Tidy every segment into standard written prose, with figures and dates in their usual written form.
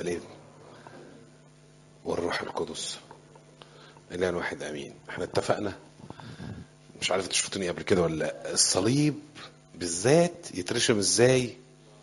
والابن والروح القدس اله واحد امين. احنا اتفقنا، مش عارف انتوا شفتوني قبل كده ولا لا، الصليب بالذات يترشم ازاي؟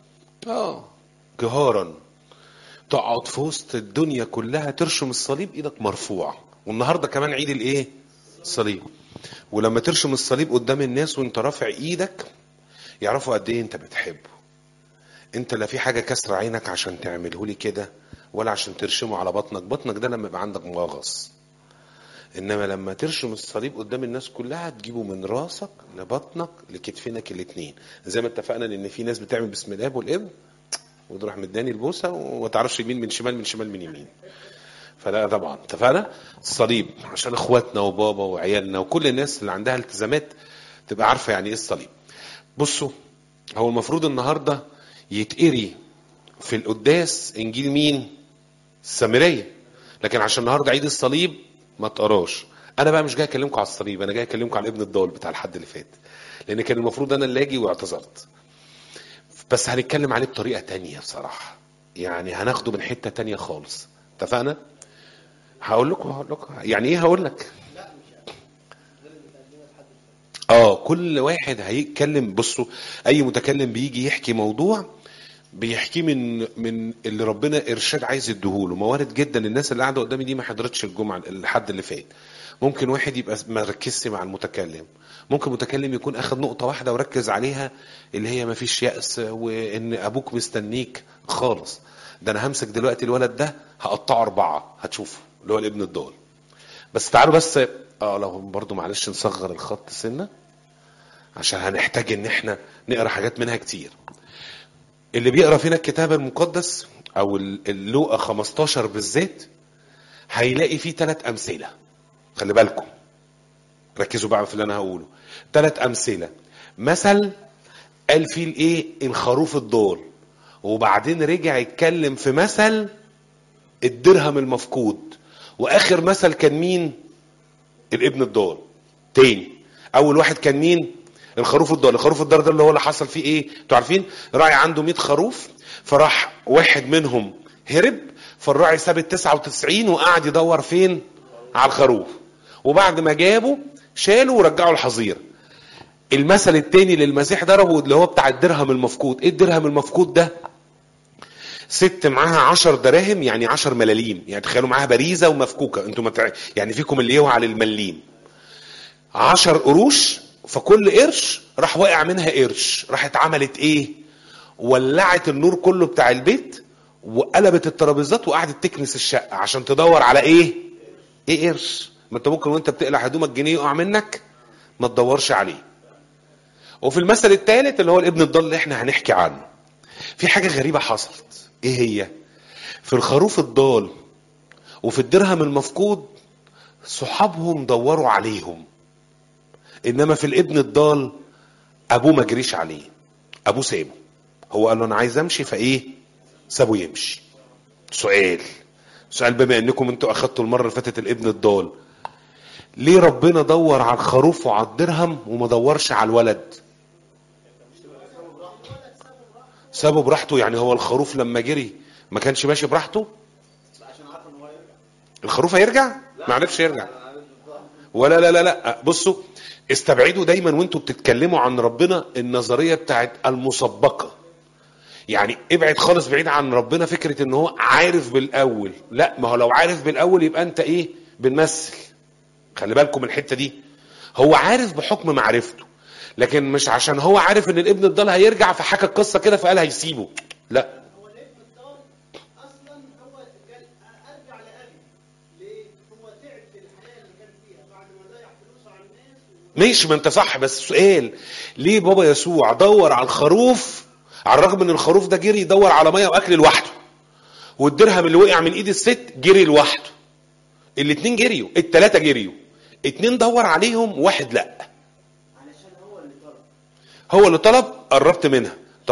جهارا، تقعد في وسط الدنيا كلها ترشم الصليب ايدك مرفوعه. والنهارده كمان عيد الايه؟ الصليب. ولما ترشم الصليب قدام الناس وانت رافع ايدك يعرفوا قد ايه انت بتحبه. انت لا في حاجه كسر عينك عشان تعمله لي كده، ولا عشان ترشمه على بطنك. بطنك ده لما يبقى عندك مغص، انما لما ترشم الصليب قدام الناس كلها تجيبه من راسك لبطنك لكتفينك الاتنين. زي ما اتفقنا ان في ناس بتعمل بسم الاب والابن وتروح مداني البوسه وما تعرفش يمين من شمال من شمال من يمين. فلا طبعا اتفقنا الصليب عشان اخواتنا وبابا وعيالنا وكل الناس اللي عندها التزامات تبقى عارفه يعني ايه الصليب. بصوا، هو المفروض النهارده يتقري في القداس انجيل مين؟ السامريه، لكن عشان النهارده عيد الصليب ما تقراش. انا بقى مش جاي اكلمكم على الصليب، انا جاي اكلمكم على ابن الضال بتاع الحد اللي فات، لان كان المفروض انا اللي اجي واعتذرت. بس هنتكلم عليه بطريقه تانية بصراحه، يعني هناخده من حته تانية خالص. اتفقنا؟ هقول لكم يعني ايه. هقول لك كل واحد هيتكلم. بصوا، اي متكلم بيجي يحكي موضوع بيحكيه من اللي ربنا ارشاد عايز يديهوله. موارد جدا الناس اللي قاعده قدامي دي ما حضرتش الجمعه الحد اللي فات. ممكن واحد يبقى ما ركزش مع المتكلم، ممكن متكلم يكون اخذ نقطه واحده وركز عليها، اللي هي ما فيش يأس وان ابوك مستنيك خالص. ده انا همسك دلوقتي الولد ده هقطعه 4 هتشوفه، اللي هو الابن الضال. بس تعالوا بس لو برضو معلش نصغر الخط سنه عشان هنحتاج ان احنا نقرا حاجات منها كتير. اللي بيقرا فينا الكتاب المقدس او اللوقا 15 بالذات هيلاقي فيه 3 امثله. خلي بالكم، ركزوا بقى في اللي انا هقوله. 3 امثله. مثل قال فيه الايه؟ الخروف الضال، وبعدين رجع يتكلم في مثل الدرهم المفقود، واخر مثل كان مين؟ الابن الضال. تاني، اول واحد كان مين؟ الخروف الضال. الخروف الضال ده اللي هو اللي حصل فيه ايه؟ انتوا عارفين، راعي عنده 100 خروف، فراح واحد منهم هرب، فالراعي ساب ال 99 وقعد يدور فين؟ على الخروف، وبعد ما جابه شاله ورجعه الحظيره. المثل التاني للمسيح ضربه اللي هو بتاع الدرهم المفقود. ايه الدرهم المفقود ده؟ ست معاها 10 دراهم، يعني 10 ملاليم، يعني تخيلوا معاها باريزه ومفكوكه. انتوا يعني فيكم اللي يوعى للمليم. 10 قروش، فكل قرش راح واقع منها قرش، راحت عملت ايه؟ ولعت النور كله بتاع البيت وقلبت الترابيزات وقعدت تكنس الشقه عشان تدور على ايه؟ ايه قرش؟ ما انت ممكن وانت بتقلع هدومك جنيه يقع منك ما تدورش عليه. وفي المثل الثالث اللي هو الابن الضال اللي احنا هنحكي عنه، في حاجه غريبه حصلت. ايه هي؟ في الخروف الضال وفي الدرهم المفقود صحابهم دوروا عليهم، انما في الابن الضال ابوه ما جريش عليه، ابوه سابه. هو قال له انا عايز امشي، فايه؟ سابه يمشي. سؤال بما انكم انتوا اخدتوا المره اللي فاتت الابن الضال، ليه ربنا دور على الخروف وعلى الدرهم وما دورش على الولد؟ سابه براحته. يعني هو الخروف لما جري ما كانش ماشي براحته؟ الخروف هيرجع؟ ما عرفش يرجع. ولا لا لا لا، بصوا، استبعدوا دايما وانتوا بتتكلموا عن ربنا النظريه بتاعت المسبقه. يعني ابعد خالص بعيد عن ربنا فكره ان هو عارف بالاول. لا، ما هو لو عارف بالاول يبقى انت ايه؟ بنمثل. خلي بالكم من الحته دي. هو عارف بحكم معرفته، لكن مش عشان هو عارف ان الابن الضال هيرجع فحكى القصه كده فقال هيسيبه. لا، هو الابن الضال اصلا هو قال ارجع لابي. ليه؟ هو تعب في الحياه اللي كان فيها بعد ما ضيع فلوسه على الناس ماشي، ما انت صح. بس سؤال، ليه بابا يسوع دور على الخروف على الرغم ان الخروف ده جري يدور على ميه واكل لوحده، والدرهم اللي وقع من ايد الست جري لوحده؟ الاتنين جريوا، التلاتة جريوا، 2 دور عليهم، 1 لا. علشان هو اللي طلب. هو اللي طلب. قربت منها. طب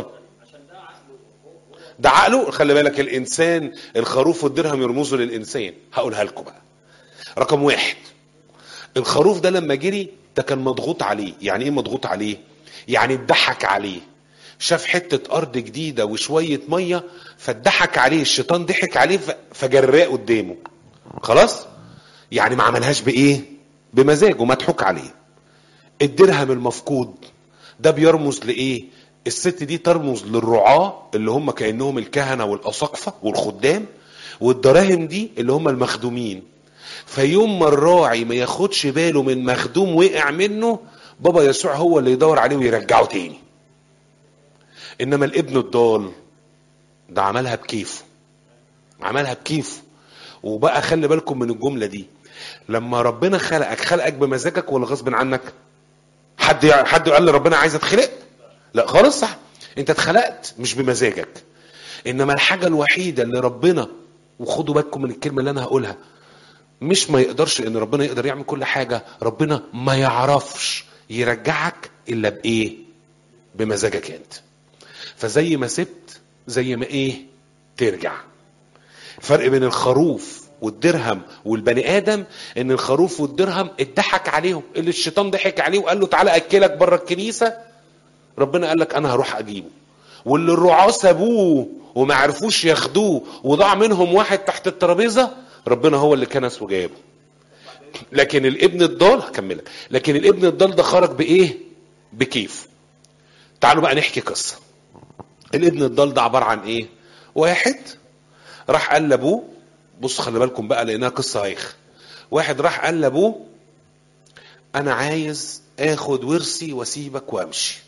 ده عقله. خلي بالك، الانسان الخروف والدرهم يرمزوا للانسان. هقولها لكم بقى. رقم 1، الخروف ده لما جري ده كان مضغوط عليه. يعني ايه مضغوط عليه؟ يعني اتضحك عليه. شاف حتة ارض جديدة وشوية مية، فاتضحك عليه الشيطان، ضحك عليه فجراه قدامه. خلاص، يعني ما عملهاش بايه؟ بمزاجه، مضحوك عليه. الدرهم المفقود ده بيرمز لايه؟ الست دي ترمز للرعاة اللي هم كأنهم الكهنة والأساقفة والخدام، والدراهم دي اللي هم المخدومين. فيوم ما الراعي ما ياخدش باله من مخدوم وقع منه، بابا يسوع هو اللي يدور عليه ويرجعه تاني. انما الابن الضال ده عملها بكيفه، عملها بكيفه. وبقى خلي بالكم من الجملة دي، لما ربنا خلقك بمزاجك ولا غصب عنك؟ حد قال لربنا عايز اتخلق؟ لا خالص، صح، انت اتخلقت مش بمزاجك. انما الحاجة الوحيدة اللي ربنا، وخدوا بالكم من الكلمة اللي انا هقولها، مش ما يقدرش، ان ربنا يقدر يعمل كل حاجة، ربنا ما يعرفش يرجعك الا بايه؟ بمزاجك انت. فزي ما سبت زي ما ايه؟ ترجع. فرق بين الخروف والدرهم والبني ادم، ان الخروف والدرهم اتضحك عليهم، اللي الشيطان ضحك عليه وقال له تعالى اكلك بره الكنيسة، ربنا قال لك انا هروح اجيبه. واللي الرعاة سابوه وما عرفوش ياخدوه وضاع منهم واحد تحت الترابيزة، ربنا هو اللي كنس وجابه. لكن الابن الضال، هكملك، لكن الابن الضال ده خرج بايه؟ بكيف. تعالوا بقى نحكي قصة. الابن الضال ده عبارة عن ايه؟ واحد راح قال لابوه، بص خلي بالكم بقى لانها قصة هايخة. واحد راح قال لابوه انا عايز اخد ورثي واسيبك وامشي.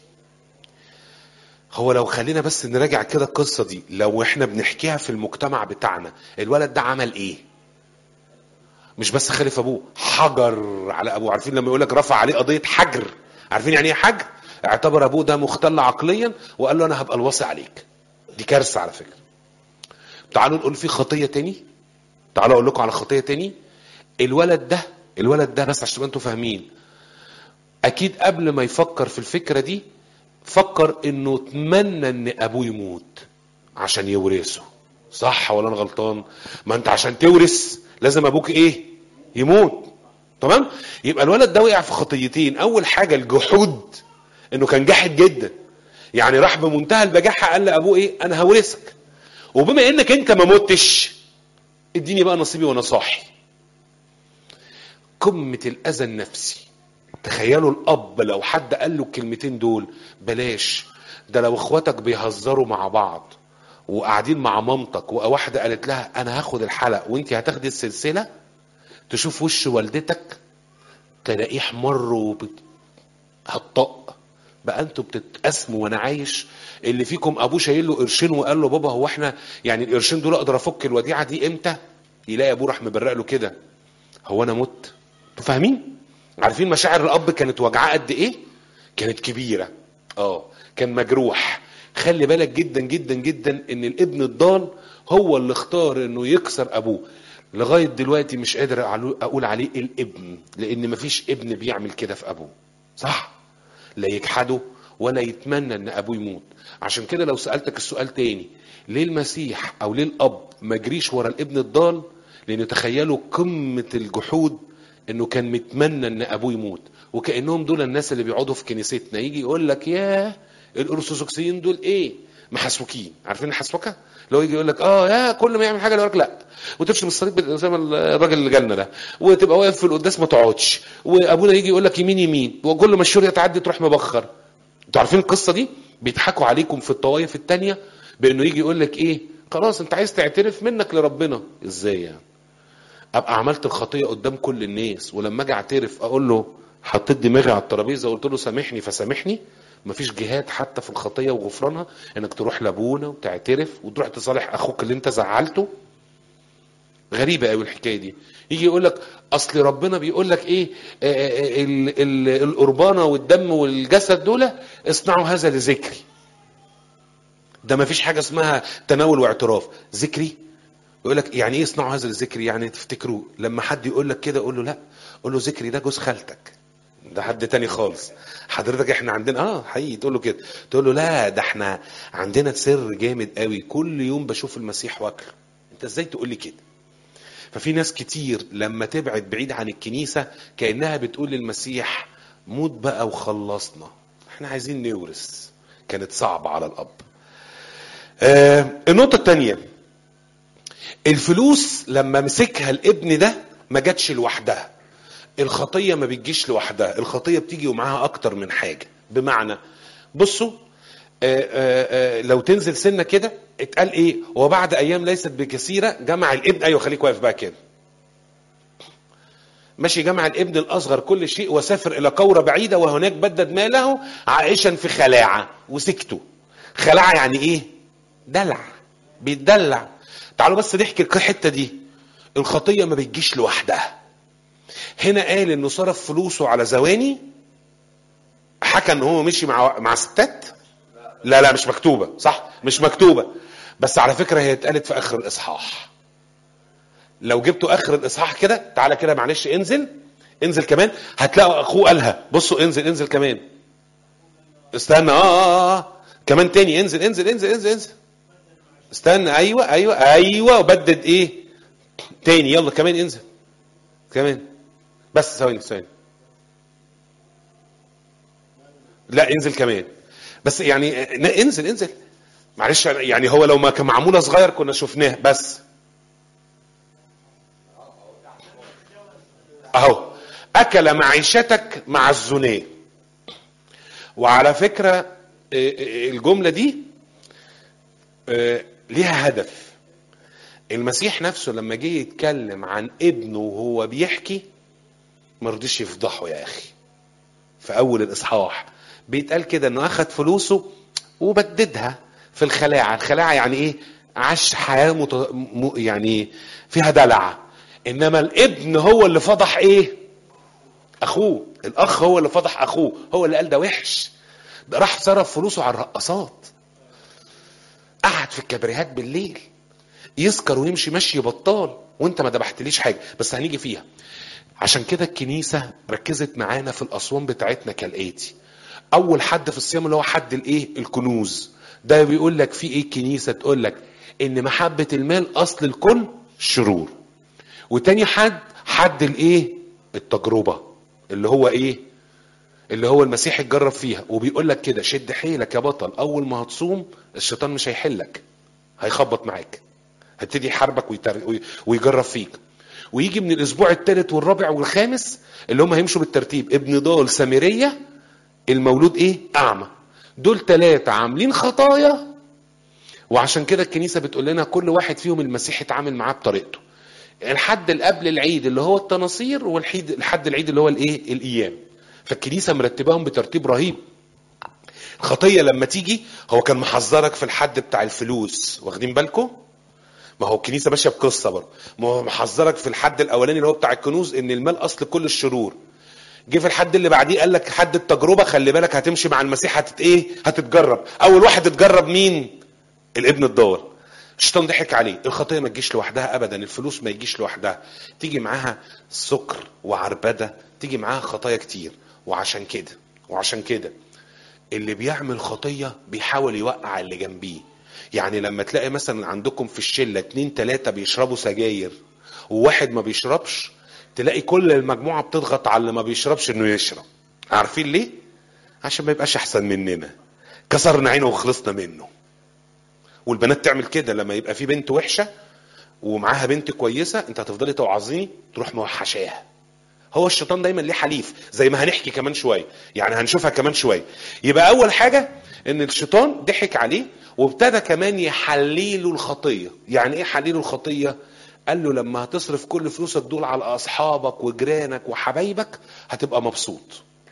هو لو خلينا بس نراجع كده القصة دي، لو احنا بنحكيها في المجتمع بتاعنا، الولد ده عمل ايه؟ مش بس خالف ابوه، حجر على ابوه. عارفين لما يقولك رفع عليه قضية حجر؟ عارفين يعني ايه حجر؟ اعتبر ابوه ده مختل عقليا وقال له انا هبقى الوصي عليك. دي كارثة على فكرة. تعالوا نقول في خطية تاني، تعالوا اقول لكم على خطية تاني. الولد ده بس عشان انتوا فاهمين، اكيد قبل ما يفكر في الفكرة دي فكر انه اتمنى ان ابوه يموت عشان يورثه. صح ولا انا غلطان؟ ما انت عشان تورث لازم ابوك ايه؟ يموت. تمام؟ يبقى الولد ده وقع في خطيتين. اول حاجة الجحود، انه كان جاحد جدا، يعني راح بمنتهى البجاحة قال لابوه ايه؟ انا هورثك، وبما انك انت ما متش اديني بقى نصيبي وانا صاحي. قمة الاذى النفسي. تخيلوا الاب لو حد قال له الكلمتين دول، بلاش ده لو اخواتك بيهزروا مع بعض وقاعدين مع مامتك وواحدة قالت لها انا هاخد الحلق وانت هتاخدي السلسلة، تشوف وش والدتك تلاقيه احمر هتطق. بقى انتوا بتتقسموا وانا عايش، اللي فيكم ابوه شايل له قرشين وقال له بابا هو احنا يعني القرشين دول اقدر افك الوديعة دي امتى؟ يلاقي ابوه راح مبرق له كده، هو انا مت؟ انتوا فاهمين؟ عارفين مشاعر الاب كانت وجعاه قد ايه؟ كانت كبيرة. كان مجروح. خلي بالك جدا جدا جدا ان الابن الضال هو اللي اختار انه يكسر ابوه. لغاية دلوقتي مش قادر اقول عليه الابن، لان مفيش ابن بيعمل كده في ابوه. صح؟ لا يجحده ولا يتمنى ان ابوه يموت. عشان كده لو سألتك السؤال تاني، ليه المسيح او ليه الاب ما جريش ورا الابن الضال؟ لان تخيلوا قمة الجحود، انه كان متمنى ان ابوه يموت. وكأنهم دول الناس اللي بيقعدوا في كنيستنا، يجي يقول لك ياه الارثوذكسيين دول ايه؟ محسوكين. عارفين الحسوكه؟ لو يجي يقول لك يا كل ما يعمل حاجه يقول لك لا، وترسم الصليب زي ما الراجل اللي جالنا ده، وتبقى واقف في القداس ما تقعدش، وابونا يجي يقول لك يمين يمين، وكل ما الشوريه تعدي تروح مبخر. انتوا عارفين القصه دي؟ بيضحكوا عليكم في الطوائف التانية بانه يجي يقول لك ايه؟ خلاص انت عايز تعترف منك لربنا ازاي يعني؟ ابقى عملت الخطيه قدام كل الناس، ولما اجي اعترف اقول له حطيت دماغي على الترابيزه وقلت له سامحني فسامحني؟ مفيش جهاد حتى في الخطيه وغفرانها انك تروح لابونا وتعترف وتروح تصالح اخوك اللي انت زعلته. غريبه قوي الحكايه دي. يجي يقول لك اصل ربنا بيقول لك ايه؟ القربانه والدم والجسد دول اصنعوا هذا لذكري. ده مفيش حاجه اسمها تناول واعتراف. ذكري؟ يقول لك يعني ايه اصنعوا هذا الذكر؟ يعني تفتكروا لما حد يقول لك كده قول له لا، قول له ذكري ده جوز خالتك، ده حد تاني خالص. حضرتك احنا عندنا حقيقي تقول له كده، تقول له لا ده احنا عندنا سر جامد قوي، كل يوم بشوف المسيح واكله. انت ازاي تقول لي كده؟ ففي ناس كتير لما تبعد بعيد عن الكنيسة كأنها بتقول للمسيح موت بقى وخلصنا، احنا عايزين نورث. كانت صعبة على الاب. النقطة التانية، الفلوس لما مسكها الابن ده ما جاتش لوحدها. الخطية ما بتجيش لوحدها، الخطية بتيجي ومعاها اكتر من حاجة. بمعنى بصوا، لو تنزل سنة كده اتقال ايه؟ وبعد ايام ليست بكثيرة جمع الابن، ايوه خليك واقف بقى كده ماشي، جمع الابن الاصغر كل شيء وسافر الى قورة بعيدة وهناك بدد ماله عائشا في خلاعة. وسكتوا. خلاعة يعني ايه؟ دلع، بيتدلع. تعالوا بس نحكي الحتة دي. الخطية ما بتجيش لوحدها. هنا قال انه صرف فلوسه على زواني، حكى ان هو مشي مع ستات. لا مش مكتوبة، صح مش مكتوبة، بس على فكرة هي اتقالت في اخر الاصحاح. لو جبتوا اخر الاصحاح كده، تعالى كده معلش انزل كمان، هتلاقوا اخوه قالها. بصوا انزل كمان، استنى كمان تاني، انزل استنى، ايوه وبدد ايه تاني، يلا كمان انزل كمان، بس ثواني لا انزل كمان بس، يعني انزل معلش، يعني هو لو ما كان معموله صغير كنا شفناه. بس اهو، اكل معيشتك مع الزناه. وعلى فكره الجمله دي ليها هدف. المسيح نفسه لما جه يتكلم عن ابنه وهو بيحكي ما رضيش يفضحه يا اخي. في اول الاصحاح بيتقال كده انه اخذ فلوسه وبددها في الخلاعه. الخلاعه يعني ايه؟ عاش حياه يعني فيها دلع. انما الابن هو اللي فضح ايه؟ اخوه. الاخ هو اللي فضح اخوه، هو اللي قال ده وحش، ده راح صرف فلوسه على الرقصات، قعد في الكبريهات بالليل يسكر ويمشي مشي بطال، وانت ما دبحتليش حاجه. بس هنيجي فيها. عشان كده الكنيسه ركزت معانا في الاسوان بتاعتنا كالاتي. اول حد في الصيام اللي هو حد الايه؟ الكنوز. ده بيقول لك في ايه؟ الكنيسه تقول لك ان محبه المال اصل الكل شرور. وتاني حد الايه؟ التجربه، اللي هو ايه؟ اللي هو المسيح اتجرب فيها، وبيقول لك كده شد حيلك يا بطل، اول ما هتصوم الشيطان مش هيحلك، هيخبط معاك، هيبتدي يحاربك ويجرب فيك. ويجي من الاسبوع الثالث والرابع والخامس اللي هم هيمشوا بالترتيب: ابن ضال، سامرية، المولود ايه؟ اعمى. دول 3 عاملين خطايا. وعشان كده الكنيسة بتقول لنا كل واحد فيهم المسيح اتعامل معاه بطريقته. الحد اللي قبل العيد اللي هو التناصير، والحد العيد اللي هو الايه؟ الايام. فالكنيسة مرتباهم بترتيب رهيب. الخطية لما تيجي، هو كان محذرك في الحد بتاع الفلوس، واخدين بالكم؟ ما هو الكنيسة ماشية بقصة برضه. ما هو محذرك في الحد الاولاني اللي هو بتاع الكنوز ان المال اصل كل الشرور. جه في الحد اللي بعديه قال لك حد التجربة، خلي بالك هتمشي مع المسيح هتتجرب. اول واحد اتجرب مين؟ الابن الضال. الشيطان ضحك عليه. الخطية ما تجيش لوحدها ابدا، الفلوس ما يجيش لوحدها، تيجي معاها سكر وعربدة، تيجي معاها خطايا كتير. وعشان كده اللي بيعمل خطية بيحاول يوقع اللي جنبيه. يعني لما تلاقي مثلا عندكم في الشلة 2 3 بيشربوا سجاير وواحد ما بيشربش، تلاقي كل المجموعة بتضغط على اللي ما بيشربش انه يشرب. عارفين ليه؟ عشان ما يبقاش احسن مننا، كسرنا عينه وخلصنا منه. والبنات تعمل كده، لما يبقى في بنت وحشة ومعاها بنت كويسة، انت هتفضلي توعظيني تروح موحشاها. هو الشيطان دايما ليه حليف، زي ما هنحكي كمان شوية، يعني هنشوفها كمان شوية. يبقى اول حاجة ان الشيطان ضحك عليه وابتدى كمان يحليله الخطية. يعني ايه حليله الخطية؟ قال له لما هتصرف كل فلوسك دول على اصحابك وجيرانك وحبايبك هتبقى مبسوط.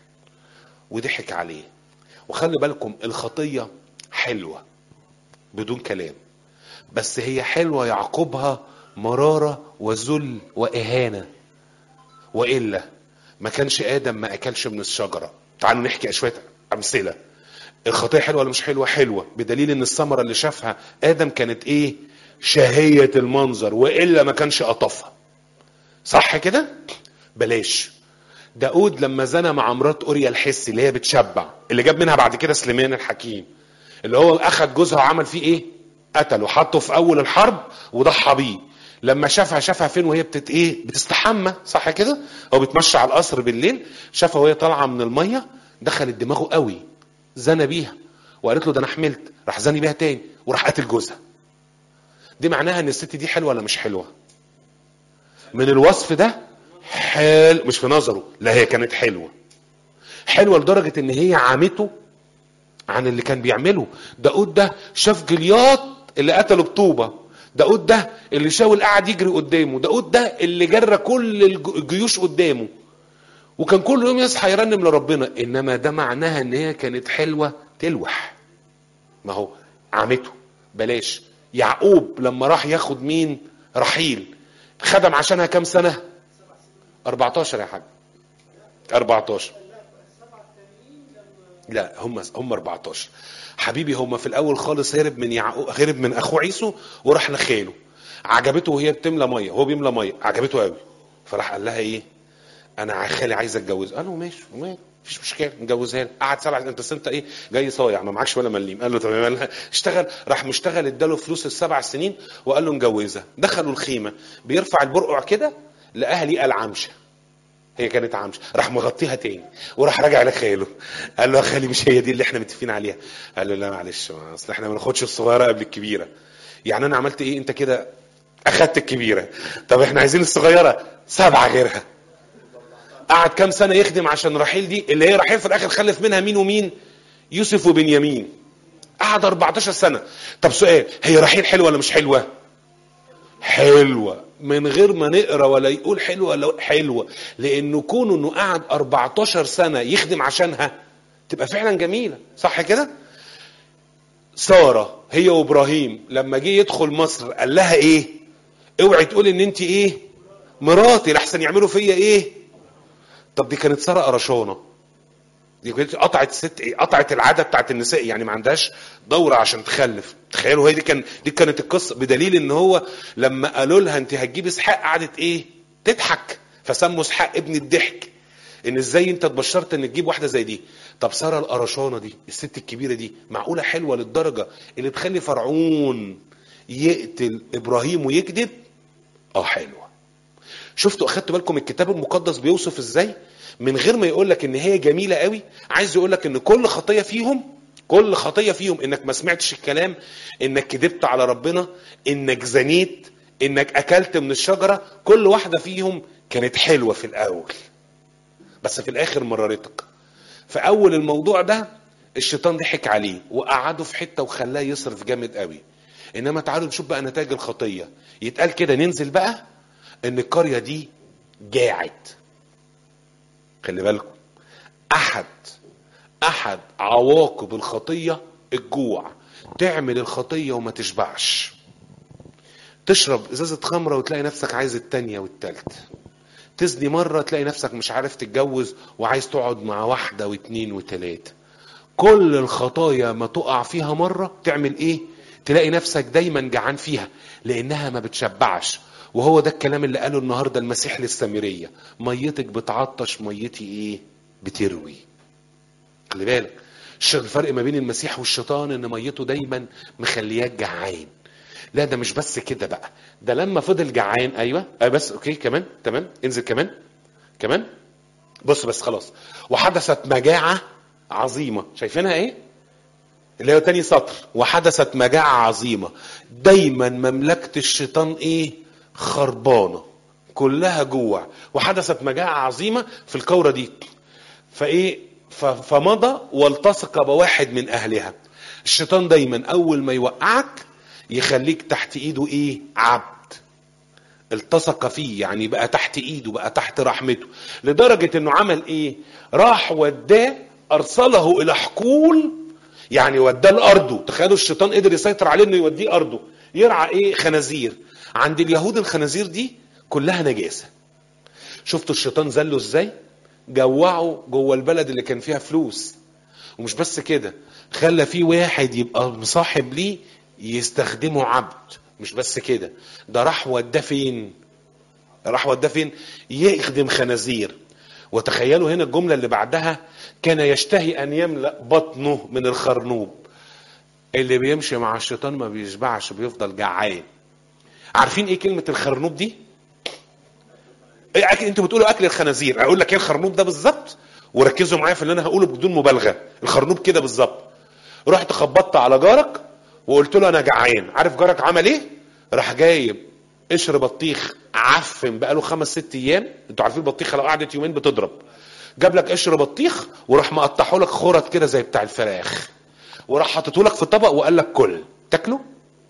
وضحك عليه. وخلي بالكم الخطية حلوة بدون كلام، بس هي حلوة يعقبها مرارة وذل وإهانة. وإلا ما كانش آدم ما أكلش من الشجرة. تعالوا نحكي شوية أمثلة. الخطية حلوة ولا مش حلوة؟ حلوة، بدليل ان الثمرة اللي شافها آدم كانت ايه؟ شهية المنظر، وإلا ما كانش قطفها. صح كده؟ بلاش. داود لما زنى مع مرات أوريا الحسي اللي هي بتشبع، اللي جاب منها بعد كده سليمان الحكيم، اللي هو أخذ جوزها وعمل فيه ايه؟ قتله وحطه في أول الحرب وضحى بيه. لما شافها فين وهي بتستحمى، صح كده؟ هو بيتمشى على القصر بالليل، شافها وهي طالعة من المية، دخلت دماغه قوي، زنى بيها وقالت له ده انا حملت، راح زاني بيها تاني وراح قاتل جوزها. دي معناها ان الست دي حلوه ولا مش حلوه؟ من الوصف ده حلو مش في نظره، لا هي كانت حلوه. حلوه لدرجه ان هي عامته عن اللي كان بيعمله. داود ده شاف جلياط اللي قتله بطوبه، داود ده اللي شاول قاعد يجري قدامه، داود ده اللي جرى كل الجيوش قدامه، وكان كل يوم يصحى يرنم لربنا. انما ده معناها ان هي كانت حلوه تلوح. ما هو عمته. بلاش يعقوب لما راح ياخد مين؟ رحيل، خدم عشانها كام سنه؟ 14 يا حاج. 14. لا هم 14 حبيبي. هم في الاول خالص هرب من يعقوب، هرب من اخوه عيسو وراح لخاله. عجبته وهي بتملى ميه، هو بيملى ميه، عجبته قوي. فراح قال لها ايه؟ انا خالي عايز اتجوز. قال له ماشي ومال، مفيش مشكله نجوزها لك. قعد 7 سنين. انت ايه جاي صايع ما معكش ولا مليم؟ قال له تمام. اشتغل، راح مشتغل، اداله فلوس ال7 سنين وقال له نجوزها. دخلوا الخيمه، بيرفع البرقع كده لقاها ليه قال عمشه، هي كانت عمشه. راح مغطيها تاني وراح راجع لخاله. قال له يا خالي مش هي دي اللي احنا متفقين عليها؟ قال له لا معلش، اصل احنا ما ناخدش الصغيره قبل الكبيره. يعني انا عملت ايه؟ انت كده اخدت الكبيره، طب احنا عايزين الصغيره 7 غيرها. قعد كام سنه يخدم عشان رحيل دي، اللي هي رحيل في الاخر خلف منها مين ومين؟ يوسف وبنيامين. قعد 14 سنه. طب سؤال، هي رحيل حلوه ولا مش حلوه؟ حلوه، من غير ما نقرا ولا يقول حلوه ولا حلوه، لانه كونه انه قعد 14 سنه يخدم عشانها تبقى فعلا جميله، صح كده؟ ساره هي وابراهيم لما جه يدخل مصر قال لها ايه؟ اوعي تقولي ان انت ايه؟ مراتي، لحسن يعملوا فيا ايه؟ طب دي كانت ساره قرشانه، دي كانت قطعت العاده بتاعت النساء، يعني ما عندهاش دوره عشان تخلف. تخيلوا، هي دي كانت القصه. بدليل ان هو لما قالوا لها انت هتجيب اسحاق قعدت ايه؟ تضحك، فسموا اسحاق ابن الضحك. ان ازاي انت اتبشرت ان تجيب واحده زي دي؟ طب ساره القرشانه دي، الست الكبيره دي، معقوله حلوه للدرجه اللي تخلي فرعون يقتل ابراهيم ويكذب؟ حلوه. شفتوا اخدتوا بالكم الكتاب المقدس بيوصف ازاي؟ من غير ما يقول لك ان هي جميله قوي، عايز يقول لك ان كل خطيه فيهم انك ما سمعتش الكلام، انك كذبت على ربنا، انك زنيت، انك اكلت من الشجره. كل واحده فيهم كانت حلوه في الاول، بس في الاخر مررتك. في اول الموضوع ده الشيطان ضحك عليه وقعده في حته وخلاه يصرف جامد قوي. انما تعالوا نشوف بقى نتائج الخطيه. يتقال كده، ننزل بقى ان القريه دي جاعت. خلي بالكم، احد عواقب الخطيه الجوع. تعمل الخطيه وما تشبعش، تشرب ازازه خمره وتلاقي نفسك عايز التانيه والتالت، تزني مره تلاقي نفسك مش عارف تتجوز وعايز تقعد مع واحده واتنين وتلاته. كل الخطايا ما تقع فيها مره تعمل ايه؟ تلاقي نفسك دايما جعان فيها، لانها ما بتشبعش. وهو ده الكلام اللي قاله النهارده المسيح للسامريه: ميتك بتعطش، ميتي ايه؟ بتروي. خلي بالك الفرق ما بين المسيح والشيطان ان ميته دايما مخلياك جعان. لا ده مش بس كده بقى، ده لما فضل جعان، ايوه بس اوكي كمان، تمام، انزل كمان بص بس خلاص. وحدثت مجاعه عظيمه، شايفينها ايه؟ اللي هو تاني سطر، وحدثت مجاعه عظيمه. دايما مملكه الشيطان ايه؟ خربانه، كلها جوع. وحدثت مجاعه عظيمه في الكوره دي، فايه؟ فمضى والتصق بواحد من اهلها. الشيطان دايما اول ما يوقعك يخليك تحت ايده ايه؟ عبد. التصق فيه يعني بقى تحت ايده، بقى تحت رحمته، لدرجة انه عمل ايه؟ راح وداه، ارسله الى حقول، يعني وداه لارضه. تخيلوا الشيطان قدر يسيطر عليه انه يوديه ارضه يرعى ايه؟ خنازير. عند اليهود الخنازير دي كلها نجاسة. شفتوا الشيطان زله ازاي؟ جوعوا جوه البلد اللي كان فيها فلوس. ومش بس كده، خلى فيه واحد يبقى مصاحب ليه يستخدمه عبد. مش بس كده، ده راح وداه فين؟ يخدم خنازير. وتخيلوا هنا الجملة اللي بعدها: كان يشتهي ان يملأ بطنه من الخرنوب. اللي بيمشي مع الشيطان ما بيشبعش، بيفضل جعان. عارفين ايه كلمة الخرنوب دي؟ ايه انتوا بتقولوا اكل الخنازير، اقول لك ايه الخرنوب ده بالظبط، وركزوا معايا في اللي انا هقوله بدون مبالغه. الخرنوب كده بالظبط: رحت خبطت على جارك وقلت له انا جعان، عارف جارك عمل ايه؟ راح جايب قشر بطيخ عفن بقاله 5-6 ايام، انتوا عارفين البطيخه لو قعدت يومين بتضرب، جاب لك قشر بطيخ وراح مقطعه لك خرط كده زي بتاع الفراخ، وراح حاطته لك في طبق وقال لك كل، تاكله؟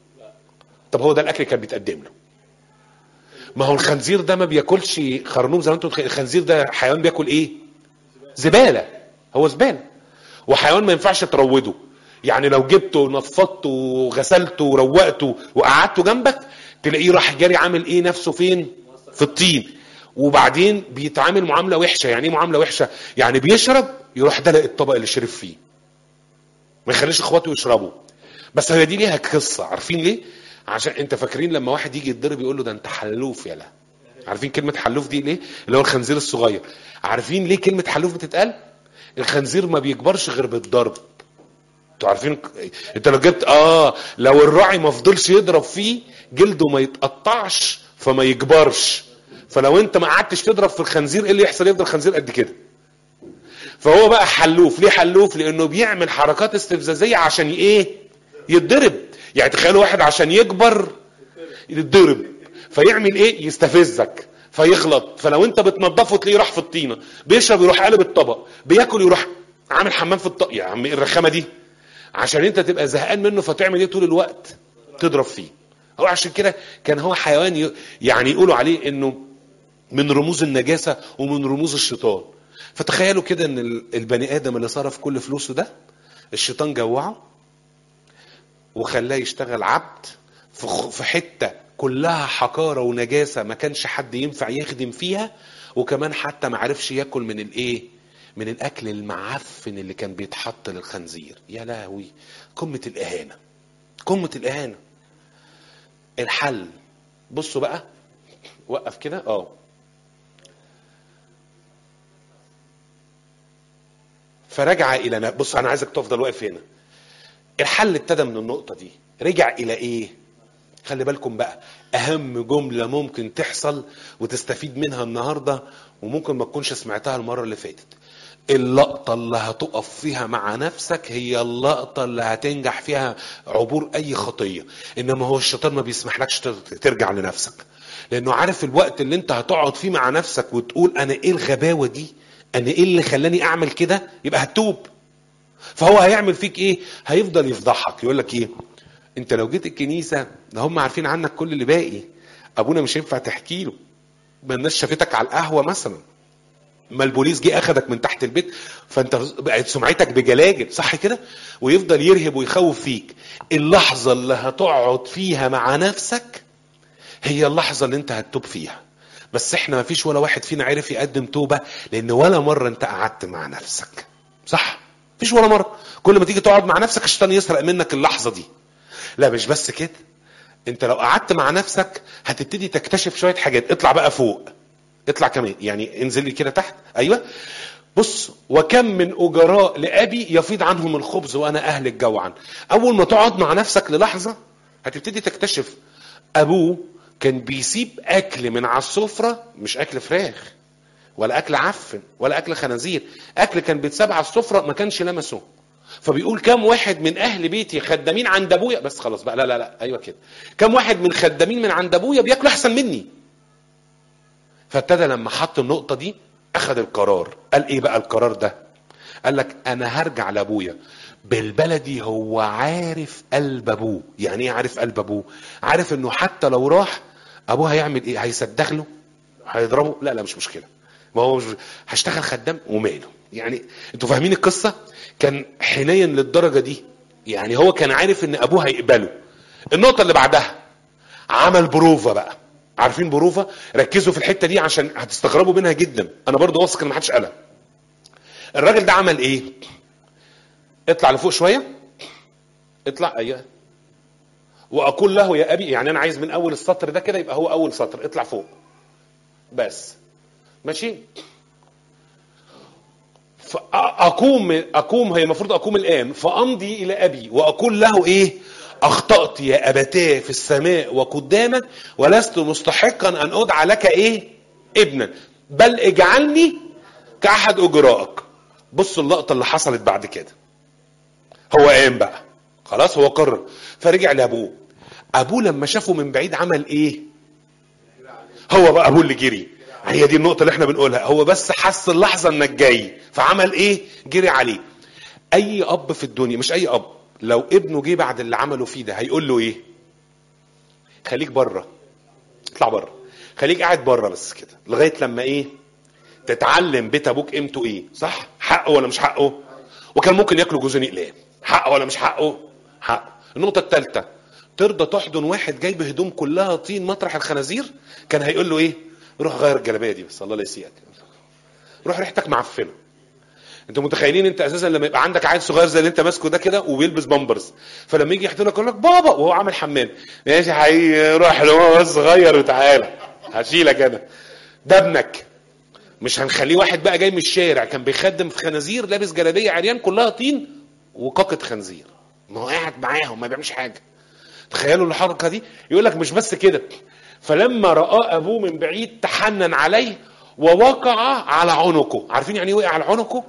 طب هو ده الاكل اللي كان بيتقدم له؟ ما هو الخنزير ده ما بياكلش خرنوب زي ما انتوا متخيلين، الخنزير ده حيوان بياكل ايه؟ زباله، هو زباله، وحيوان ما ينفعش تروده. يعني لو جبته ونفضته وغسلته وروقته وقعدته جنبك تلاقيه راح جاري عامل ايه نفسه فين؟ في الطين. وبعدين بيتعامل معامله وحشه. يعني ايه معامله وحشه؟ يعني بيشرب يروح دلق الطبق اللي شرب فيه، ما يخليش اخواته يشربوا. بس هي دي ليها قصه، عارفين ليه؟ عشان انت فاكرين لما واحد يجي يتضرب يقول له ده انت حلوف يالا؟ عارفين كلمه حلوف دي ليه؟ اللي هو الخنزير الصغير. عارفين ليه كلمه حلوف بتتقال؟ الخنزير ما بيكبرش غير بالضرب. انتوا عارفين انت لو جبت لو الراعي ما فضلش يضرب فيه جلده ما يتقطعش فما يكبرش. فلو انت ما قعدتش تضرب في الخنزير ايه اللي يحصل؟ يفضل خنزير قد كده. فهو بقى حلوف. ليه حلوف؟ لانه بيعمل حركات استفزازيه عشان ايه؟ يتضرب. يعني تخيلوا واحد عشان يكبر يتضرب، فيعمل ايه؟ يستفزك فيغلط. فلو انت بتنضفه تلاقيه راح في الطينه، بيشرب يروح قلب الطبق، بياكل يروح عامل حمام في الطبق. يا عم ايه الرخامه دي؟ عشان انت تبقى زهقان منه فتعمل ايه طول الوقت؟ تضرب فيه. هو عشان كده كان هو حيوان يعني يقولوا عليه انه من رموز النجاسه ومن رموز الشيطان. فتخيلوا كده ان البني ادم اللي صرف كل فلوسه ده الشيطان جوعه وخلاه يشتغل عبد في حته كلها حقاره ونجاسه ما كانش حد ينفع يخدم فيها، وكمان حتى ما عرفش ياكل من الايه؟ من الاكل المعفن اللي كان بيتحط للخنزير. يا لهوي، قمه الاهانه، قمه الاهانه. الحل بصوا بقى، وقف كده. فرجع الى بص انا عايزك تفضل واقف هنا. الحل ابتدى من النقطه دي، رجع الى ايه؟ خلي بالكم بقى، اهم جمله ممكن تحصل وتستفيد منها النهارده وممكن ما تكونش سمعتها المره اللي فاتت. اللقطه اللي هتقف فيها مع نفسك هي اللقطه اللي هتنجح فيها عبور اي خطيه. انما هو الشيطان ما بيسمحلكش ترجع لنفسك، لانه عارف الوقت اللي انت هتقعد فيه مع نفسك وتقول انا ايه الغباوه دي، انا ايه اللي خلاني اعمل كده، يبقى هتوب. فهو هيعمل فيك ايه؟ هيفضل يفضحك، يقول لك ايه؟ انت لو جيت الكنيسه ده هم عارفين عنك كل اللي باقي، ابونا مش هينفع تحكي له، ما الناس شافتك على القهوه مثلا، ما البوليس جه اخدك من تحت البيت فانت بقت سمعتك بجلاجل، صح كده؟ ويفضل يرهب ويخوف فيك. اللحظه اللي هتقعد فيها مع نفسك هي اللحظه اللي انت هتتوب فيها. بس احنا ما فيش ولا واحد فينا عرف يقدم توبه، لان ولا مره انت قعدت مع نفسك، صح؟ مفيش ولا مره. كل ما تيجي تقعد مع نفسك الشيطان يسرق منك اللحظه دي. لا مش بس كده، انت لو قعدت مع نفسك هتبتدي تكتشف شويه حاجات. اطلع بقى فوق، اطلع كمان، يعني انزل لي كده تحت. ايوه بص، وكم من اجراء لابي يفيض عنهم الخبز وانا اهلك جوعا. اول ما تقعد مع نفسك للحظه هتبتدي تكتشف ابوه كان بيسيب اكل من على السفره، مش اكل فراخ ولا اكل عفن ولا اكل خنازير، اكل كان بيتساب على السفره ما كانش لمسه. فبيقول كم واحد من اهل بيتي خدامين عند ابويا، بس خلاص بقى، لا ايوه كده، كم واحد من خدامين من عند ابويا بياكلوا احسن مني. فابتدى لما حط النقطه دي اخذ القرار. قال ايه بقى القرار ده؟ قال لك انا هرجع لابويا. بالبلدي هو عارف قلب ابوه. يعني ايه عارف قلب ابوه؟ عارف انه حتى لو راح ابوه هيعمل ايه؟ هيصدق له؟ هيضربه؟ لا مش مشكله، ما هو مش هشتغل خدام وماله. يعني انتوا فاهمين القصه؟ كان حنين للدرجه دي. يعني هو كان عارف ان ابوه هيقبله. النقطه اللي بعدها عمل بروفا بقى. عارفين بروفا؟ ركزوا في الحته دي عشان هتستغربوا منها جدا، انا برضو واثق ان محدش قالها. الراجل ده عمل ايه؟ اطلع لفوق شويه، اطلع. ايوه. واقول له يا ابي، يعني انا عايز من اول السطر ده كده يبقى هو اول سطر، اطلع فوق بس ماشي. اقوم هي المفروض اقوم الان، فامضي الى ابي واقول له ايه؟ اخطأت يا ابتاه في السماء وقدامك، ولست مستحقا ان ادعى لك ايه؟ ابنا، بل اجعلني كاحد اجرائك. بصوا اللقطه اللي حصلت بعد كده. هو قام بقى خلاص، هو قرر، فرجع لابوه. ابوه لما شافه من بعيد عمل ايه؟ هو بقى ابوه اللي جري. هي دي النقطة اللي احنا بنقولها، هو بس حس اللحظة انك جاي فعمل ايه؟ جري عليه. اي اب في الدنيا، مش اي اب، لو ابنه جه بعد اللي عمله فيه ده هيقول له ايه؟ خليك بره، اطلع بره، خليك قاعد بره بس كده لغاية لما ايه؟ تتعلم بيت ابوك قيمته ايه، صح؟ حقه ولا مش حقه؟ وكان ممكن ياكلوا جوز اقلام، حقه ولا مش حقه؟ حقه. النقطة الثالثة، ترضى تحضن واحد جايب هدوم كلها طين مطرح الخنازير؟ كان هيقول له ايه؟ روح غير الجلابيه دي بس الله لا يسيئك، روح ريحتك معفنه. انتوا متخيلين انت اساسا لما يبقى عندك عيل صغير زي اللي انت ماسكه ده كده وبيلبس بامبرز، فلما يجي يحضنك يقول لك بابا وهو عامل حمام، ماشي حقيقي روح له صغير وتعالى هشيلك انا، ده ابنك. مش هنخليه واحد بقى جاي من الشارع كان بيخدم في خنازير لابس جلابيه عريان كلها طين وقاقه خنزير، ما هو قاعد معاهم ما بيعملش حاجه. تخيلوا الحركه دي. يقول لك مش بس كده، فلما رآه ابوه من بعيد تحنن عليه ووقع على عنقه. عارفين يعني ايه وقع على عنقه؟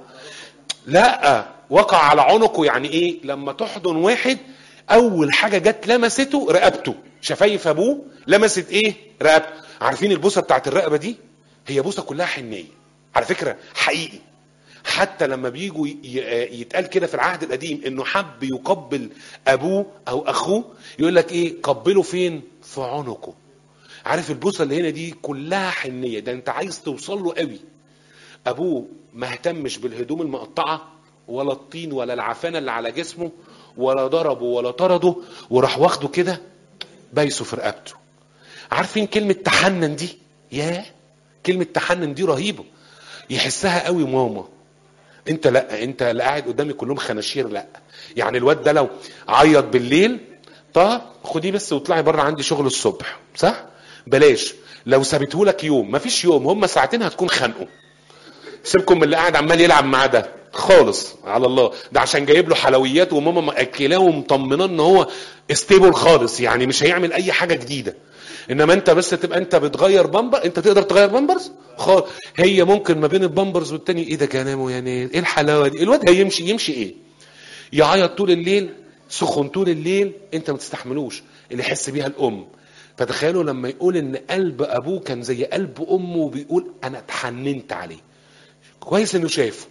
لا، وقع على عنقه يعني ايه؟ لما تحضن واحد اول حاجه جت لمسته رقبته، شفايف ابوه لمست ايه؟ رقبته. عارفين البوسه بتاعت الرقبه دي؟ هي بوسه كلها حنيه على فكره، حقيقي. حتى لما بيجوا يتقال كده في العهد القديم انه حب يقبل ابوه او اخوه، يقول لك ايه؟ قبله فين؟ في عنقه. عارف البوسه اللي هنا دي كلها حنيه، ده انت عايز توصل له قوي. ابوه ما اهتمش بالهدوم المقطعه ولا الطين ولا العفانه اللي على جسمه، ولا ضربه ولا طرده، وراح واخده كده بايسه في رقبته. عارفين كلمه تحنن دي؟ ياه، كلمه تحنن دي رهيبه، يحسها قوي ماما. انت لا، انت اللي قاعد قدامي كلهم خناشير، لا. يعني الواد ده لو عيط بالليل، طب خديه بس واطلعي بره عندي شغل الصبح، صح؟ بلاش. لو سابته لك يوم، مفيش يوم، هم ساعتين هتكون خانقه. سيبكم من اللي قاعد عمال يلعب معاه ده خالص، على الله، ده عشان جايب له حلويات وماما مأكلاه ومطمناه ان هو استيبل خالص، يعني مش هيعمل اي حاجه جديده. انما انت بس تبقى انت بتغير بامبر، انت تقدر تغير بامبرز خالص. هي ممكن ما بين البامبرز والتاني ايه ده كلامه، يعني ايه الحلاوه دي؟ الواد هيمشي ايه؟ يعيط طول الليل، سخن طول الليل، انت ما تستحملوش. اللي يحس بيها الام. فتخيلوا لما يقول ان قلب ابوه كان زي قلب امه، وبيقول انا اتحننت عليه. كويس انه شايفه.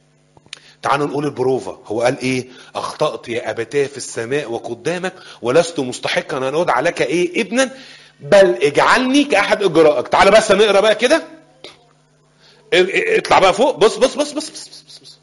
تعالوا نقول البروفا، هو قال ايه؟ اخطأت يا ابتاه في السماء وقدامك ولست مستحقا ان ادعى لك ايه؟ ابنا، بل اجعلني كاحد اجرائك. تعال بس نقرا بقى كده، اطلع بقى فوق، بص بص بص بص بص بص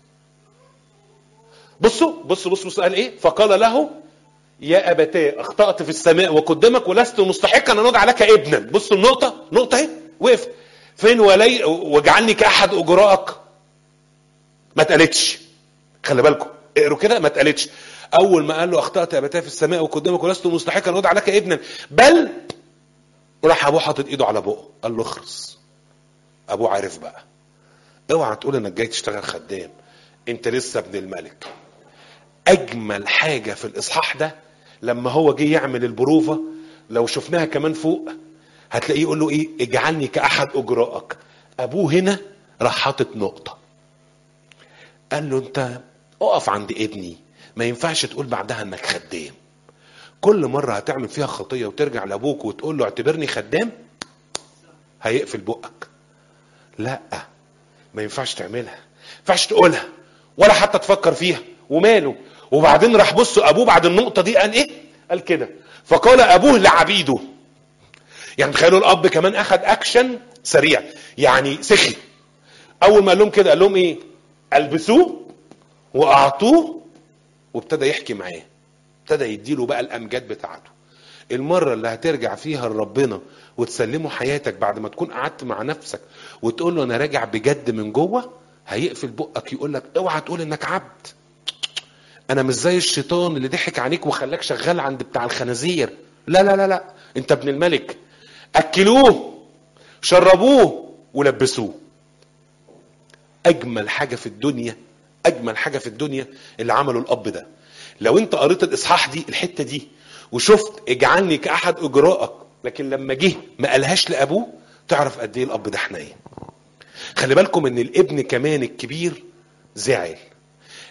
بص بص بص بص قال ايه؟ فقال له يا ابتاه اخطأت في السماء وقدامك ولست مستحقا ان ادعى لك ابنا. بص النقطه، نقطه اهي، وقف فين؟ ولي واجعلني كاحد اجرائك. ما اتقالتش، خلي بالكم اقروا كده، ما اتقالتش. اول ما قال له اخطأت يا ابتاه في السماء وقدامك ولست مستحقا ان ادعى لك ابنا، بل راح ابوه حاطط ايده على بقه قال له اخرس. ابوه عارف بقى. اوعى تقول انك جاي تشتغل خدام، انت لسه ابن الملك. اجمل حاجه في الاصحاح ده لما هو جه يعمل البروفه، لو شفناها كمان فوق هتلاقيه يقول له ايه؟ اجعلني كاحد اجرائك. ابوه هنا راح حاطط نقطه، قال له انت اقف عند ابني، ما ينفعش تقول بعدها انك خدام. كل مره هتعمل فيها خطيه وترجع لابوك وتقول له اعتبرني خدام، هيقفل بقك. لا، ما ينفعش تعملها، ما ينفعش تقولها ولا حتى تفكر فيها، وماله. وبعدين راح بص ابوه بعد النقطه دي قال ايه؟ قال كده فقال ابوه لعبيده. يعني تخيلوا الاب كمان اخذ اكشن سريع، يعني سخي. اول ما قال لهم كده قال لهم ايه؟ البسوه واعطوه، وابتدى يحكي معاه، ابتدى يديله بقى الامجاد بتاعته. المره اللي هترجع فيها لربنا وتسلمه حياتك بعد ما تكون قعدت مع نفسك وتقول له انا راجع بجد من جوه، هيقفل بقك يقول لك اوعى تقول انك عبد. انا مش زي الشيطان اللي ضحك عليك وخلاك شغال عند بتاع الخنازير. لا لا لا لا، انت ابن الملك. اكلوه، شربوه، ولبسوه. اجمل حاجه في الدنيا، اجمل حاجه في الدنيا اللي عمله الاب ده. لو انت قريت الاصحاح دي، الحته دي، وشفت اجعلني كاحد اجرائك، لكن لما جه ما قالهاش لابوه، تعرف قد ايه الاب ده حنين. خلي بالكم ان الابن كمان الكبير زعل.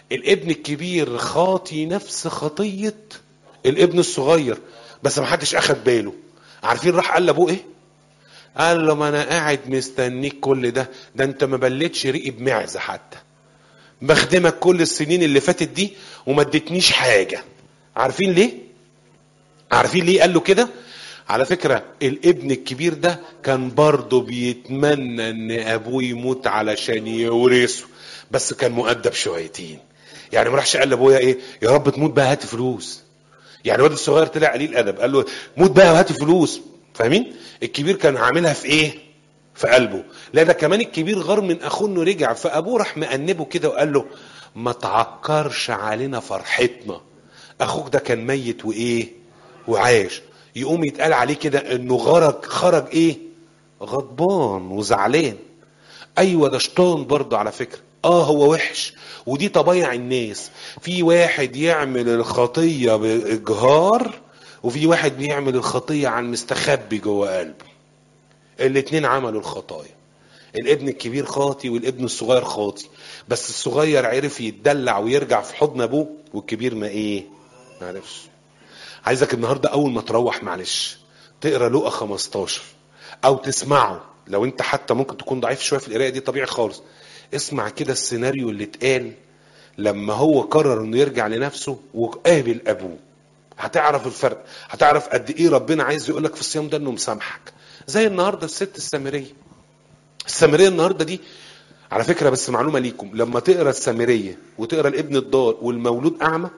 الابن الكبير خاطي نفس خطية الابن الصغير، بس ما حدش اخد باله. عارفين راح قال لابوه ايه؟ قال له ما انا قاعد مستنيك كل ده انت ما بلتش ريقي بمعزة حتى، بخدمك كل السنين اللي فاتت دي وما اديتنيش حاجة. عارفين ليه؟ عارفين ليه قال له كده؟ على فكرة الابن الكبير ده كان برضه بيتمنى ان ابوه يموت علشان يورثه، بس كان مؤدب شويتين. يعني ما راحش قال لابويا ايه يا رب تموت بقى هات فلوس. يعني الواد الصغير طلع قليل ادب، قال له موت بقى وهات فلوس. فاهمين؟ الكبير كان عاملها في ايه؟ في قلبه. لا ده كمان الكبير غار من اخوه انه رجع، فابوه راح مأنبه كده وقال له ما تعكرش علينا فرحتنا، اخوك ده كان ميت وايه وعاش. يقوم يتقال عليه كده انه خرج ايه؟ غضبان وزعلان. ايوه ده شيطان برضه على فكره. هو وحش، ودي طبيعة الناس. في واحد يعمل الخطية بإجهار، وفي واحد بيعمل الخطية عن مستخبي جوه قلبه. الاتنين عملوا الخطايا. الابن الكبير خاطي والابن الصغير خاطي، بس الصغير عرف يتدلع ويرجع في حضن ابوه، والكبير ما ايه؟ ما عرفش. عايزك النهاردة اول ما تروح معلش تقرأ لقا 15 او تسمعه. لو انت حتى ممكن تكون ضعيف شوية في القراءة دي طبيعي خالص، اسمع كده السيناريو اللي اتقال لما هو قرر انه يرجع لنفسه وقابل ابوه. هتعرف الفرق، هتعرف قد ايه ربنا عايز يقولك في الصيام ده انه مسامحك. زي النهارده الست السامريه. السامريه النهارده دي على فكره بس معلومه ليكم، لما تقرا السامريه وتقرا الابن الضال والمولود اعمى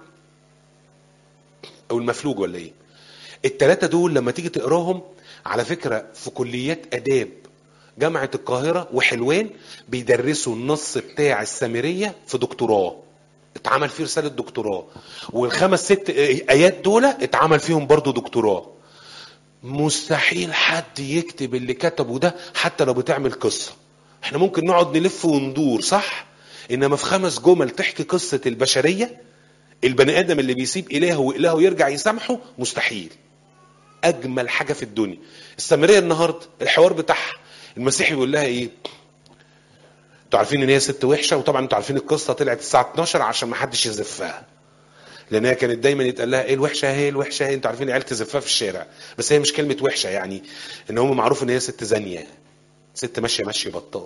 او المفلوج ولا ايه، الثلاثه دول لما تيجي تقراهم على فكره في كليات اداب جامعه القاهره وحلوان بيدرسوا النص بتاع السامريه في دكتوراه، اتعمل فيه رسالة دكتوراه. والخمس ست ايات دول اتعمل فيهم برضو دكتوراه. مستحيل حد يكتب اللي كتبه ده حتى لو بتعمل قصة. احنا ممكن نقعد نلف وندور صح، انما في 5 جمل تحكي قصة البشرية، البني ادم اللي بيسيب الهه والهه يرجع يسامحه، مستحيل. اجمل حاجة في الدنيا. السامرية النهاردة الحوار بتاعها المسيح بيقول لها ايه؟ انتوا عارفين ان هي ست وحشه، وطبعا انتوا عارفين القصه طلعت الساعه 12 عشان ما حدش يزفها، لان هي كانت دايما يتقال لها ايه الوحشه هي الوحشه هي. انتوا عارفين العيال تزفها في الشارع، بس هي مش كلمه وحشه، يعني ان هم معروف ان هي ست زانيه، ست ماشيه ماشي بطال.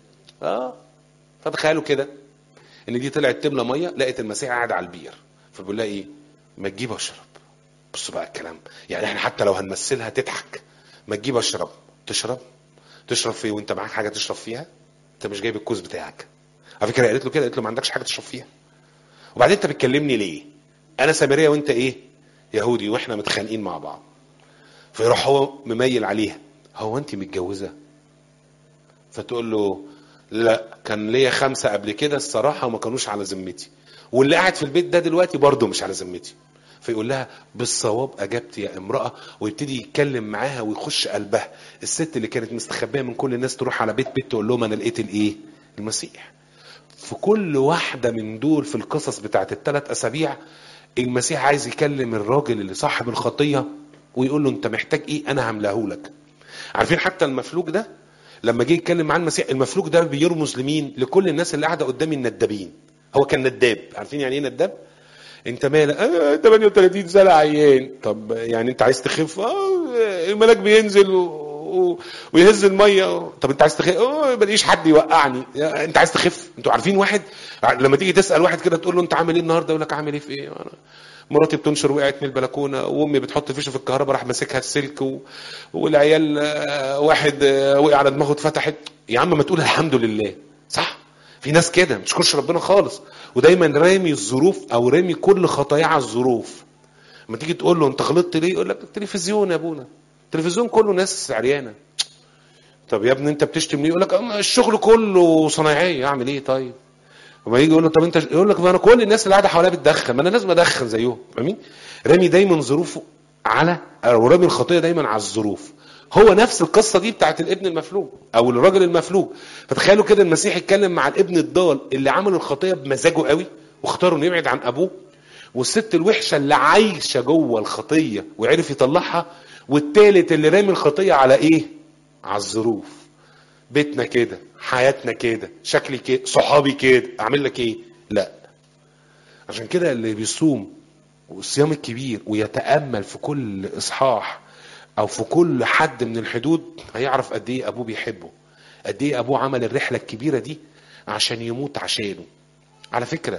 فتخيلوا كده ان دي طلعت تملى ميه، لقيت المسيح قاعد على البير، فبيقول لها ايه؟ ما تجيب اشرب. بصوا بقى الكلام، يعني احنا حتى لو هنمثلها تضحك. ما تجيب اشرب. تشرب فيه وانت معاك حاجه تشرب فيها؟ انت مش جايب الكوز بتاعك. على فكره قالت له كده، قالت له ما عندكش حاجه تشرب فيها، وبعدين انت بتكلمني ليه؟ انا سامريه وانت ايه؟ يهودي، واحنا متخانقين مع بعض. فيروح هو مميل عليها، هو انت متجوزه؟ فتقول له لا، كان ليا 5 قبل كده الصراحه وما كانوش على ذمتي، واللي قاعد في البيت ده دلوقتي برضه مش على ذمتي. فيقول لها بالصواب اجبت يا امراه، ويبتدي يتكلم معاها ويخش قلبها. الست اللي كانت مستخبيه من كل الناس تروح على بيت تقول لهم انا لقيت الايه؟ المسيح. في كل واحده من دول في القصص بتاعت ال3 اسابيع المسيح عايز يكلم الراجل اللي صاحب الخطيه ويقول له انت محتاج ايه؟ انا هملهولك. عارفين حتى المفلوج ده لما جه يتكلم مع المسيح، المفلوج ده بيرمز لمين؟ لكل الناس اللي قاعده قدامي الندابين. هو كان نداب. عارفين يعني ايه نداب؟ انت مالك؟ 38 سنه عيان. طب يعني انت عايز تخف؟ الملاك بينزل ويهز الميه. طب انت عايز تخف؟ ماليش حد يوقعني. انت عايز تخف؟ انتوا عارفين واحد لما تيجي تسال واحد كده تقول له انت عامل ايه النهارده، يقول لك عامل ايه في ايه؟ مراتي بتنشر وقعت من البلكونه، وامي بتحط فيشه في الكهرباء راح ماسكها السلك، والعيال واحد وقع على دماغه اتفتحت. يا عم ما تقول الحمد لله، صح؟ في ناس كده ما تشكرش ربنا خالص، ودايما رامي الظروف او رامي كل خطاياه على الظروف. لما تيجي تقول له انت غلطت ليه؟ يقول لك التلفزيون يا ابونا، التلفزيون كله ناس عريانه. طب يا ابني انت بتشتم ليه؟ يقول لك الشغل كله صنايعيه، اعمل ايه طيب؟ وما يجي يقول له طب انت، يقول لك ما انا كل الناس اللي قاعده حواليا بتدخن، ما انا لازم ادخن زيهم. فاهمين؟ رامي دايما ظروفه على، او رامي الخطيه دايما على الظروف. هو نفس القصه دي بتاعت الابن المفلوج او الراجل المفلوج. فتخيلوا كده المسيح يتكلم مع الابن الضال اللي عمل الخطيه بمزاجه قوي واختار انه يبعد عن ابوه، والست الوحشه اللي عايشه جوه الخطيه وعرف يطلعها، والتالت اللي رامي الخطيه على ايه؟ على الظروف. بيتنا كده، حياتنا كده، شكلي كده، صحابي كده، اعمل لك ايه؟ لا، عشان كده اللي بيصوم والصيام الكبير ويتأمل في كل إصحاح أو في كل حد من الحدود هيعرف قد إيه أبوه بيحبه، قد إيه أبوه عمل الرحلة الكبيرة دي عشان يموت عشانه. على فكرة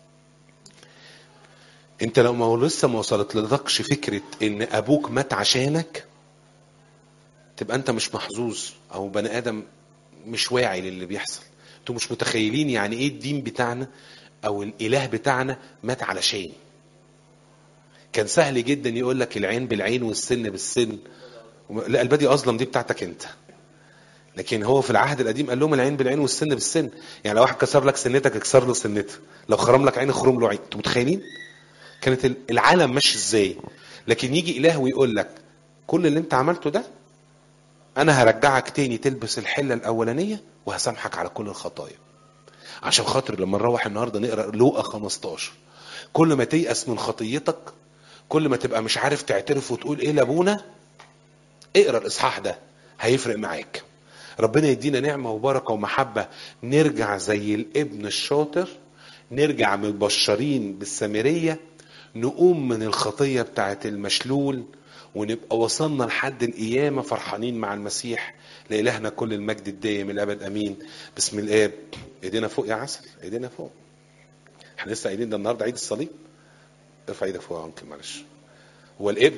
انت لو لسه ما وصلت لدكش فكرة ان ابوك مات عشانك، تبقى انت مش محظوظ او بني ادم مش واعي للي بيحصل. انتوا مش متخيلين يعني ايه الدين بتاعنا او الاله بتاعنا مات علشان. كان سهل جدا يقول لك العين بالعين والسن بالسن. لا البادي اظلم دي بتاعتك انت. لكن هو في العهد القديم قال لهم العين بالعين والسن بالسن. يعني لو واحد كسر لك سنتك اكسر له سنته، لو خرم لك عين اخرم له عين. انتوا متخيلين كانت العالم ماشي ازاي؟ لكن يجي اله ويقول لك كل اللي انت عملته ده انا هرجعك تاني تلبس الحله الاولانيه وهسامحك على كل الخطايا. عشان خاطر لما نروح النهارده نقرا لوقا 15، كل ما تيأس من خطيتك، كل ما تبقى مش عارف تعترف وتقول ايه لابونا، اقرا الاصحاح ده هيفرق معاك. ربنا يدينا نعمه وبركه ومحبه، نرجع زي الابن الشاطر، نرجع مبشرين بالسامريه، نقوم من الخطيه بتاعت المشلول، ونبقى وصلنا لحد القيامه فرحانين مع المسيح. لإلهنا كل المجد الدائم الابد امين. بسم الاب. ايدينا فوق يا عسل، ايدينا فوق. احنا لسه قايلين ده النهارده عيد الصليب. ارفع ايدك فوق يا انكل معلش. هو الابن.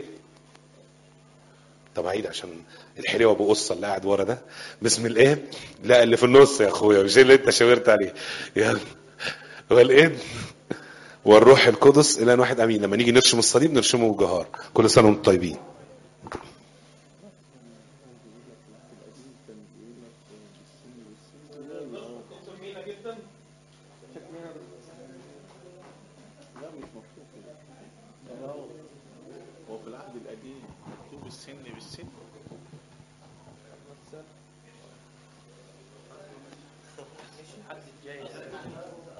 طب عيد عشان الحلوه ابو قصه اللي قاعد ورا ده. بسم الاب. لا اللي في النص يا اخويا، مش اللي انت شاورت عليه. يلا. هو الابن والروح القدس الى واحد امين. لما نيجي نرشم الصليب نرشمه بجهار. كل سنه وانتم طيبين. هو في العهد القديم مكتوب السن بالسن. حد جاي